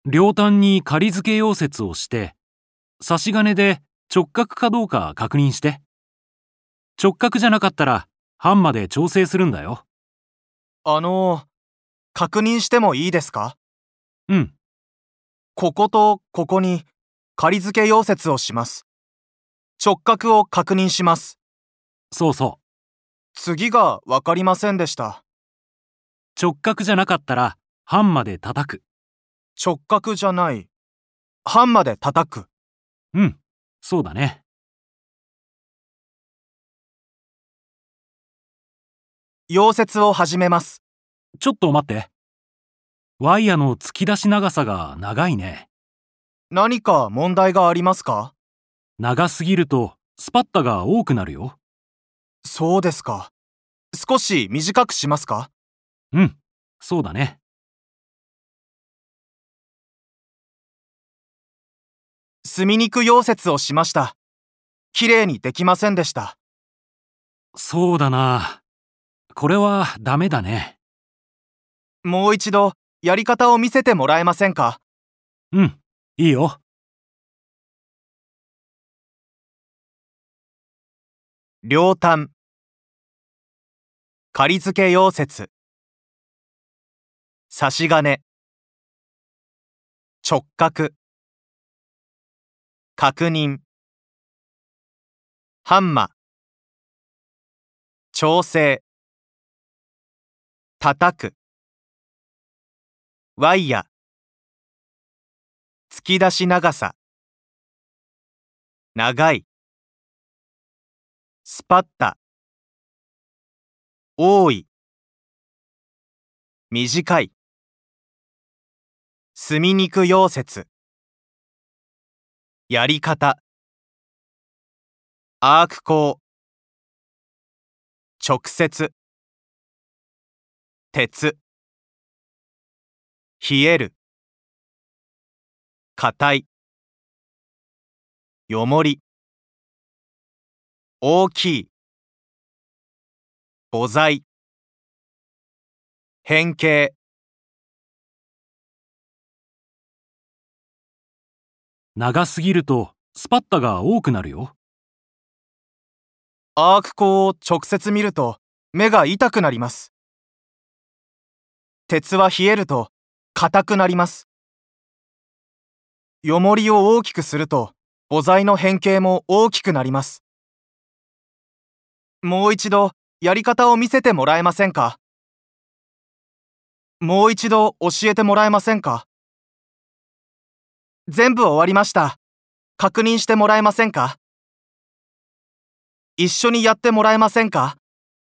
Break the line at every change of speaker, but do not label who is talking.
両端に仮付け溶接をして、差し金で直角かどうか確認して。直角じゃなかったら、ハンマで調整するんだよ。
確認してもいいですか？
うん、
こことここに仮付け溶接をします。直角を確認します。
そうそ
次がわかりませんでした。
う。直角じゃなかったら、ハンマで叩く。
直角じゃない。ハンマで叩く。
うん、そうだね。
溶接を始めます。
ちょっと待って。ワイヤの突き出し長さが長いね。
何か問題がありますか？
長すぎると、スパッタが多くなるよ。
そうですか。少し短くしますか？
うん、そうだね。
墨肉溶接をしました。きれいにできませんでした。
そうだな。これはダメだね。
もう一度やり方を見せてもらえませんか？
うん、いいよ。
両端、仮付け溶接、差し金、直角、確認、ハンマ、調整、叩く、ワイヤ、突き出し長さ、長い、スパッタ、多い、短い、墨肉溶接、やり方、アーク鋼、直接、鉄、冷える、硬い、よもり、大きい、母材、変形、
長すぎると、スパッタが多くなるよ。
アーク鋼を直接見ると目が痛くなります。鉄は冷えると硬くなります。よもりを大きくすると母材の変形も大きくなります。もう一度やり方を見せてもらえませんか？もう一度教えてもらえませんか？全部終わりました。確認してもらえませんか？一緒にやってもらえませんか？